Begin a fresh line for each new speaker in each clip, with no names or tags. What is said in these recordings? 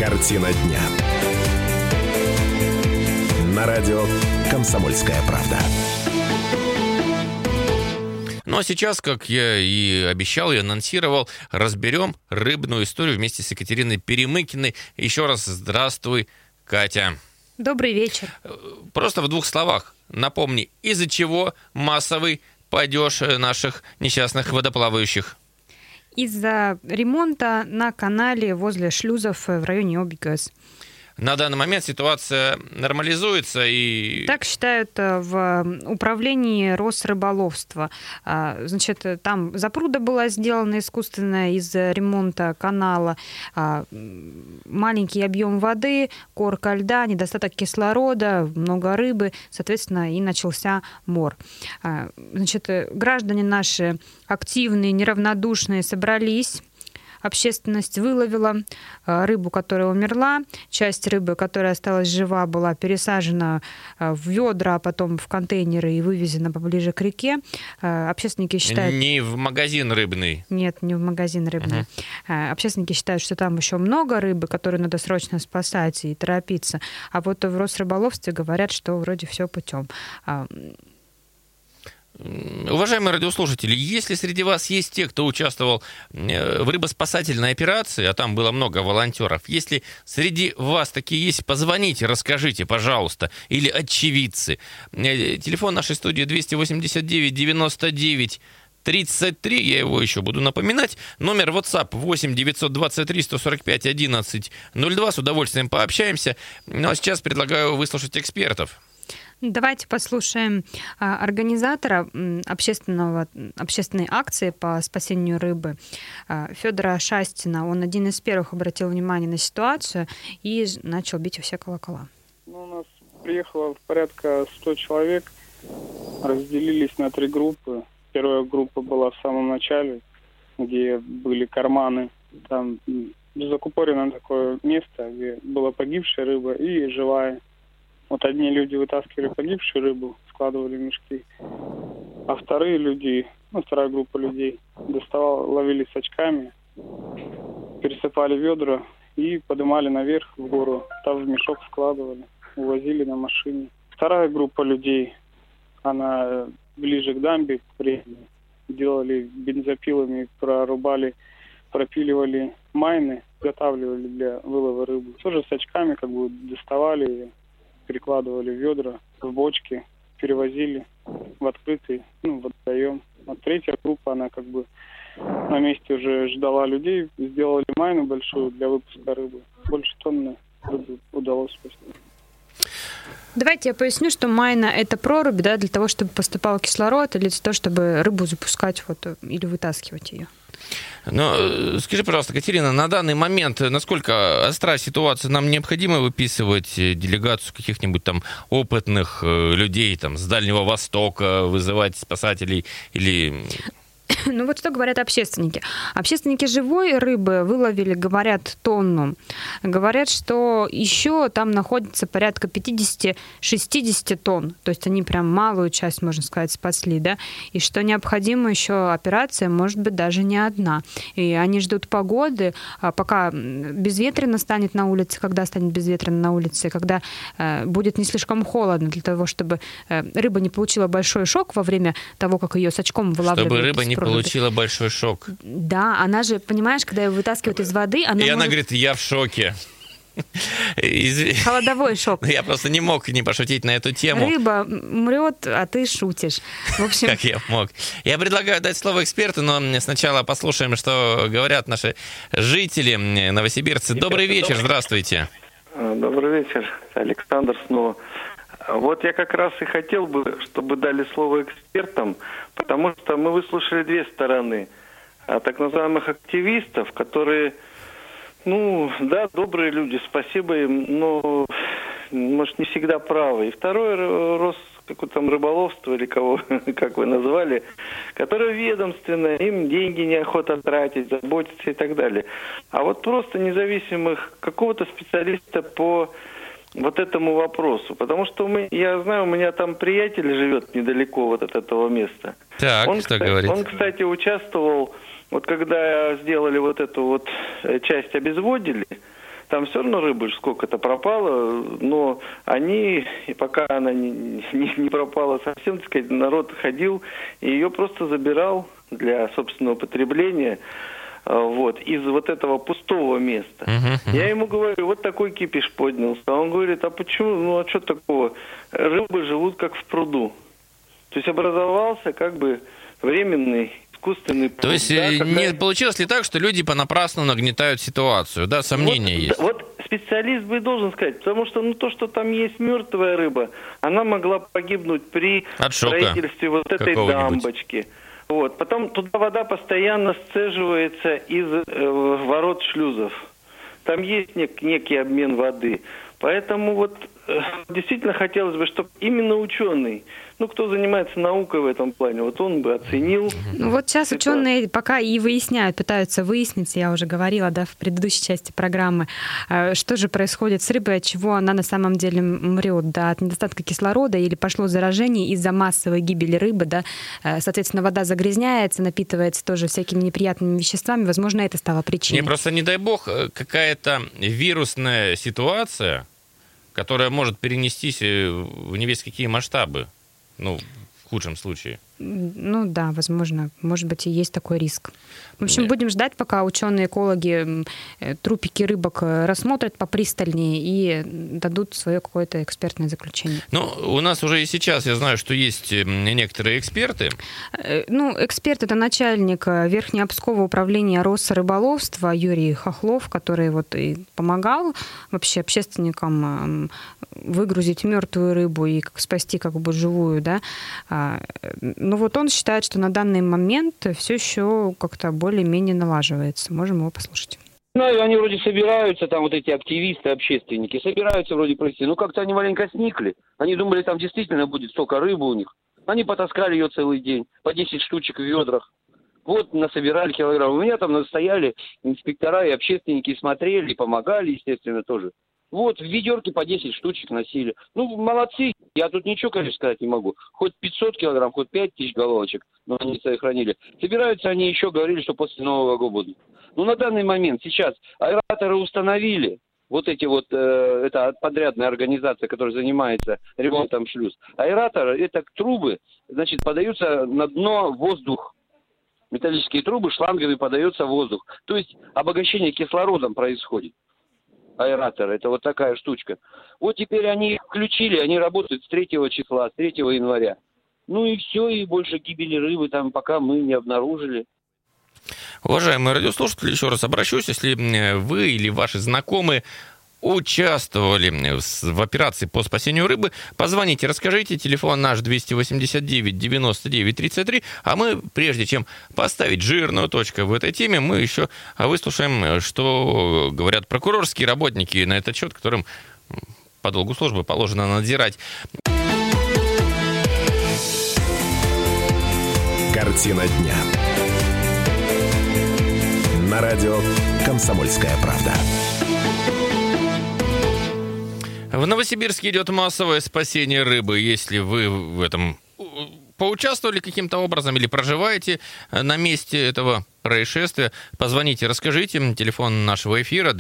Картина дня. На радио «Комсомольская правда».
Ну а сейчас, как я и обещал, и анонсировал, разберем рыбную историю вместе с Екатериной Перемыкиной. Еще раз здравствуй, Катя.
Добрый вечер.
Просто в двух словах напомни, из-за чего массовый падеж наших несчастных водоплавающих?
Из-за ремонта на канале возле шлюзов в районе ОБГЭС.
На данный момент ситуация нормализуется и...
Так считают в управлении Росрыболовства. Значит, там запруда была сделана искусственная из-за ремонта канала. Маленький объем воды, корка льда, недостаток кислорода, много рыбы, соответственно, и начался мор. Значит, граждане наши активные, неравнодушные собрались. Общественность выловила рыбу, которая умерла. Часть рыбы, которая осталась жива, была пересажена в ведра, а потом в контейнеры и вывезена поближе к реке. Общественники считают...
Не в магазин рыбный?
Нет, не в магазин рыбный. Общественники считают, что там еще много рыбы, которую надо срочно спасать и торопиться. А вот в Росрыболовстве говорят, что вроде все путем.
Уважаемые радиослушатели, если среди вас есть те, кто участвовал в рыбоспасательной операции, а там было много волонтеров, если среди вас такие есть, позвоните, расскажите, пожалуйста, или очевидцы. Телефон нашей студии 289-99-33, я его еще буду напоминать. Номер WhatsApp 8-923-145-11-02, с удовольствием пообщаемся. Ну а сейчас предлагаю выслушать экспертов.
Давайте послушаем организатора общественной акции по спасению рыбы Федора Шастина. Он один из первых обратил внимание на ситуацию и начал бить во все колокола.
У нас приехало порядка 100 человек, разделились на 3 группы. Первая группа была в самом начале, где были карманы. Там закупорено такое место, где была погибшая рыба и живая. Вот одни люди вытаскивали погибшую рыбу, складывали в мешки, а вторая группа людей ловили с очками, пересыпали ведра и поднимали наверх в гору, там в мешок складывали, увозили на машине. Вторая группа людей, она ближе к дамбе, делали бензопилами, пропиливали майны, изготавливали для вылова рыбы. Тоже с очками доставали ее. Перекладывали в ведра, в бочки, перевозили в открытый водоем. А третья группа, она на месте уже ждала людей, сделали майну большую для выпуска рыбы. Больше тонны рыбы удалось спасти.
Давайте я поясню, что майна – это прорубь, для того, чтобы поступал кислород, или для того, чтобы рыбу запускать или вытаскивать ее.
Но скажи, пожалуйста, Катерина, на данный момент насколько остра ситуация? Нам необходимо выписывать делегацию каких-нибудь там опытных людей с Дальнего Востока, вызывать спасателей или...
Ну вот что говорят общественники. Общественники живой рыбы выловили, говорят, тонну. Говорят, что еще там находится порядка 50-60 тонн. То есть они прям малую часть, можно сказать, спасли, да? И что необходима еще операция, может быть, даже не одна. И они ждут погоды, пока безветренно станет на улице, когда станет безветренно на улице, когда будет не слишком холодно, для того, чтобы рыба не получила большой шок во время того, как ее с очком вылавливают.
Чтобы рыба не получила большой шок.
Да, она же, понимаешь, когда ее вытаскивают из воды, она
говорит, я в шоке.
Холодовой шок.
Я просто не мог не пошутить на эту тему.
Рыба мрет, а ты шутишь. В общем...
Как я мог. Я предлагаю дать слово эксперту, но сначала послушаем, что говорят наши жители, новосибирцы. Добрый вечер, здравствуйте.
Добрый вечер, Александр снова. Вот я как раз и хотел бы, чтобы дали слово экспертам, потому что мы выслушали 2 стороны. Так называемых активистов, которые, добрые люди, спасибо им, но, может, не всегда правы. И второй рыболовство или кого, как вы назвали, которое ведомственное, им деньги неохота тратить, заботиться и так далее. А вот просто независимых какого-то специалиста по вот этому вопросу. Потому что я знаю, у меня там приятель живет недалеко от этого места.
Так, что говорит?
Он, кстати, участвовал, когда сделали эту часть, обезводили, там все равно рыбы сколько-то пропало, но они, и пока она не пропала совсем, так сказать, народ ходил и ее просто забирал для собственного потребления, вот, из вот этого пустого места. Я ему говорю, вот такой кипиш поднялся. А он говорит, а почему, ну а что такого? Рыбы живут как в пруду. То есть образовался как бы временный искусственный пруд.
То есть не получилось ли так, что люди понапрасну нагнетают ситуацию? Да, сомнения есть.
Вот специалист бы должен сказать, потому что то, что там есть мертвая рыба, она могла погибнуть при строительстве вот этой дамбочки. Вот. Потом туда вода постоянно сцеживается из ворот шлюзов. Там есть некий обмен воды. Поэтому вот действительно хотелось бы, чтобы именно ученый, кто занимается наукой в этом плане, вот он бы оценил.
Вот сейчас ученые пока и выясняют, пытаются выяснить, я уже говорила, в предыдущей части программы, что же происходит с рыбой, от чего она на самом деле мрет, от недостатка кислорода или пошло заражение из-за массовой гибели рыбы, соответственно, вода загрязняется, напитывается тоже всякими неприятными веществами, возможно, это стало причиной.
Не, просто не дай бог какая-то вирусная ситуация, которая может перенестись в не весь какие масштабы, в худшем случае.
Да, возможно. Может быть, и есть такой риск. В общем, будем ждать, пока ученые-экологи трупики рыбок рассмотрят попристальнее и дадут свое какое-то экспертное заключение.
У нас уже и сейчас, я знаю, что есть некоторые эксперты.
Эксперт — это начальник Верхнеобского управления Росрыболовства Юрий Хохлов, который и помогал вообще общественникам выгрузить мертвую рыбу и спасти живую, он считает, что на данный момент все еще как-то более-менее налаживается. Можем его послушать.
Они вроде собираются, там эти активисты, общественники, собираются вроде пройти. Как-то они маленько сникли. Они думали, там действительно будет столько рыбы у них. Они потаскали ее целый день, по 10 штучек в ведрах. Вот насобирали килограмм. У меня там настояли инспектора и общественники, смотрели, помогали, естественно, тоже. В ведерке по 10 штучек носили. Молодцы. Я тут ничего, конечно, сказать не могу. Хоть 500 килограмм, хоть 5000 головочек, но они сохранили. Собираются они еще, говорили, что после Нового года будут. На данный момент сейчас аэраторы установили. Это подрядная организация, которая занимается ремонтом шлюз. Аэраторы, это трубы, подаются на дно воздух. Металлические трубы шлангами подается воздух. То есть обогащение кислородом происходит. Аэраторы, это такая штучка. Теперь они их включили, они работают с 3 числа, с 3 января. И все, и больше гибели рыбы там пока мы не обнаружили.
Уважаемые радиослушатели, еще раз обращусь, если вы или ваши знакомые участвовали в операции по спасению рыбы, позвоните, расскажите. Телефон наш 289-99-33. А мы, прежде чем поставить жирную точку в этой теме, мы еще выслушаем, что говорят прокурорские работники на этот счет, которым по долгу службы положено надзирать.
Картина дня. На радио «Комсомольская правда».
В Новосибирске идет массовое спасение рыбы. Если вы в этом поучаствовали каким-то образом или проживаете на месте этого происшествия, позвоните, расскажите. Телефон нашего эфира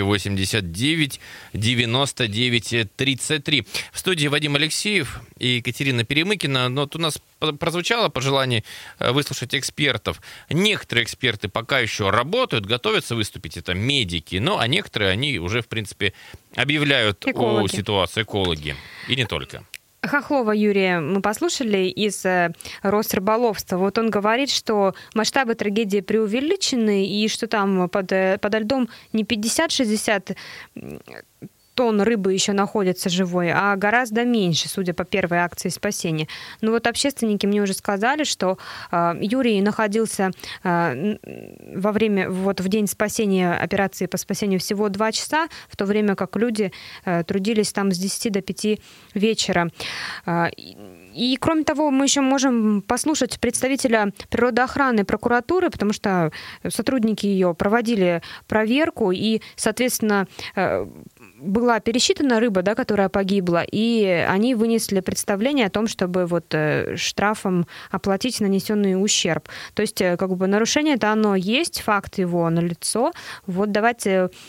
289-99-33. В студии Вадим Алексеев и Екатерина Перемыкина. У нас прозвучало пожелание выслушать экспертов. Некоторые эксперты пока еще работают, готовятся выступить, это медики, а некоторые, они уже, в принципе, объявляют о ситуации, экологи. И не только.
Хохлова Юрия мы послушали из Росрыболовства. Он говорит, что масштабы трагедии преувеличены, и что там подо льдом не 50-60 тонн рыбы еще находится живой, а гораздо меньше, судя по первой акции спасения. Общественники мне уже сказали, что Юрий находился во время, в день спасения, операции по спасению всего 2 часа, в то время как люди трудились там с 10 до 5 вечера. И, кроме того, мы еще можем послушать представителя природоохраны прокуратуры, потому что сотрудники ее проводили проверку, и, соответственно, была пересчитана рыба, которая погибла, и они вынесли представление о том, чтобы штрафом оплатить нанесенный ущерб. То есть, нарушение-то оно есть, факт его налицо. Давайте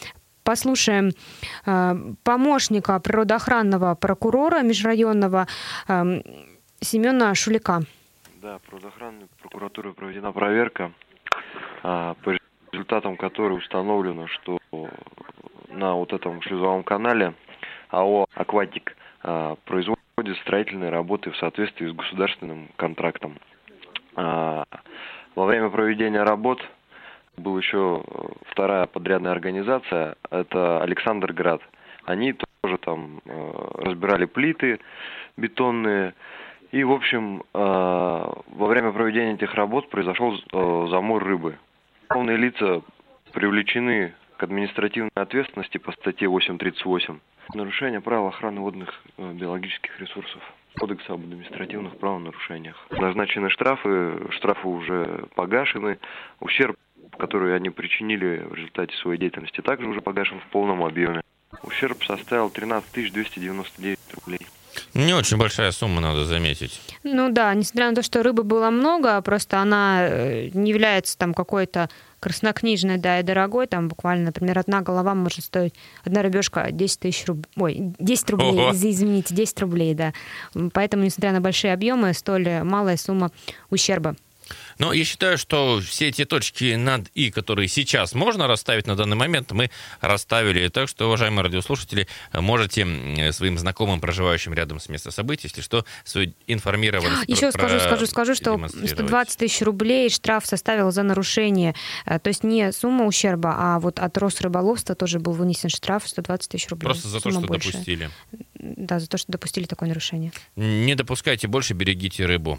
послушаем помощника природоохранного прокурора межрайонного Семена Шулика.
Да, природоохранной прокуратурой проведена проверка, по результатам которой установлено, что на вот этом шлюзовом канале АО «Акватик» производит строительные работы в соответствии с государственным контрактом. Во время проведения работ была еще вторая подрядная организация, это Александрград. Они тоже там разбирали плиты бетонные. И, в общем, во время проведения этих работ произошел замор рыбы. Уголовные лица привлечены к административной ответственности по статье 838. Нарушение правил охраны водных биологических ресурсов. Кодекса об административных правонарушениях. Назначены штрафы уже погашены. Ущерб, который они причинили в результате своей деятельности, также уже погашен в полном объеме. Ущерб составил 13 299 рублей.
Не очень большая сумма, надо заметить.
Ну да, несмотря на то, что рыбы было много, просто она не является там какой-то краснокнижной, да, и дорогой. Там буквально, например, одна голова может стоить, одна рыбешка 10 тысяч рублей. Ой, 10 рублей,
Ого.
извините, 10 рублей, да. Поэтому, несмотря на большие объемы, столь малая сумма ущерба.
Но я считаю, что все эти точки над «и», которые сейчас можно расставить на данный момент, мы расставили. Так что, уважаемые радиослушатели, можете своим знакомым, проживающим рядом с местом событий, если что, свою информированность
Еще скажу, что 120 тысяч рублей штраф составил за нарушение. То есть не сумма ущерба, а вот от Росрыболовства тоже был вынесен штраф 120 тысяч рублей.
Просто за то,
Сумма
что
большая.
допустили.
Да, за то, что допустили такое нарушение.
Не допускайте больше, берегите рыбу.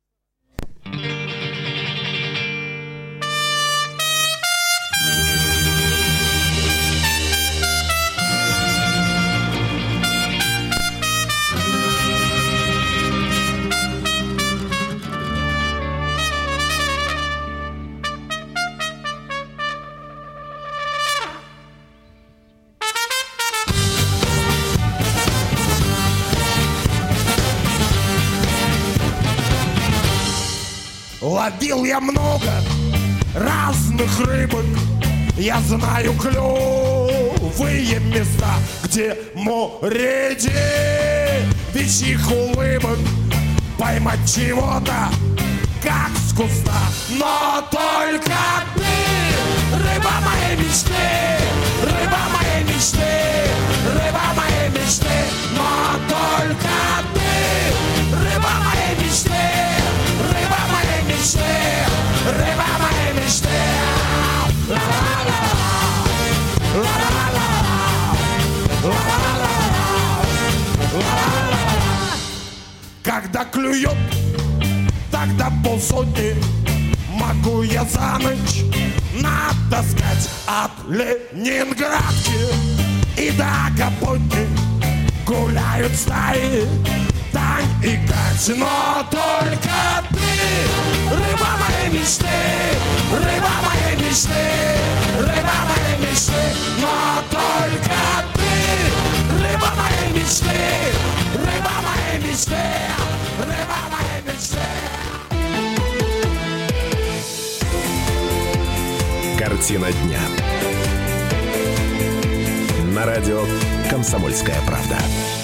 Ловил я много разных рыбок, я знаю клевые места, где море девичьих улыбок, поймать чего-то, как с куста. Но только ты, рыба моей мечты, рыба моей мечты, рыба моей мечты. Но только ты, рыба моей мечты, рыба моей мечты, рыба моей мечты. Когда клюет, тогда полсотни могу я за ночь натаскать от Ленинградки и до Гапотни. Гуляют стаи Тань и Кать, но только ты, рыба моей мечты, рыба моей мечты, рыба моей мечты. Но только ты, рыба моей мечты, рыба моей мечты, рыба моей мечты.
Картина дня. На радио «Комсомольская правда».